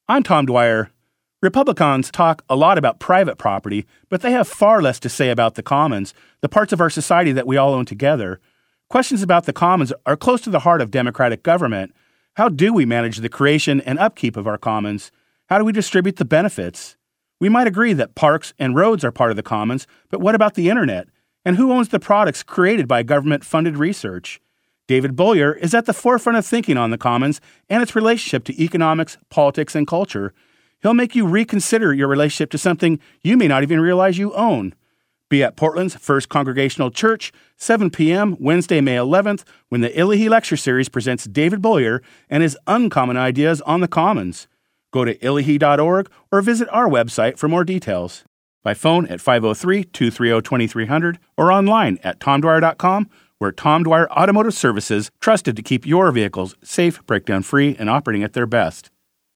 I'm Tom Dwyer. Republicans talk a lot about private property, but they have far less to say about the commons, the parts of our society that we all own together. Questions about the commons are close to the heart of democratic government. How do we manage the creation and upkeep of our commons? How do we distribute the benefits? We might agree that parks and roads are part of the commons, but what about the internet? And who owns the products created by government-funded research? David Bollier is at the forefront of thinking on the commons and its relationship to economics, politics, and culture. He'll make you reconsider your relationship to something you may not even realize you own. Be at Portland's First Congregational Church, 7 p.m., Wednesday, May 11th, when the Illahee Lecture Series presents David Bollier and his uncommon ideas on the commons. Go to illahee.org or visit our website for more details. By phone at 503-230-2300 or online at tomdwyer.com, where Tom Dwyer Automotive Services trusted to keep your vehicles safe, breakdown-free, and operating at their best.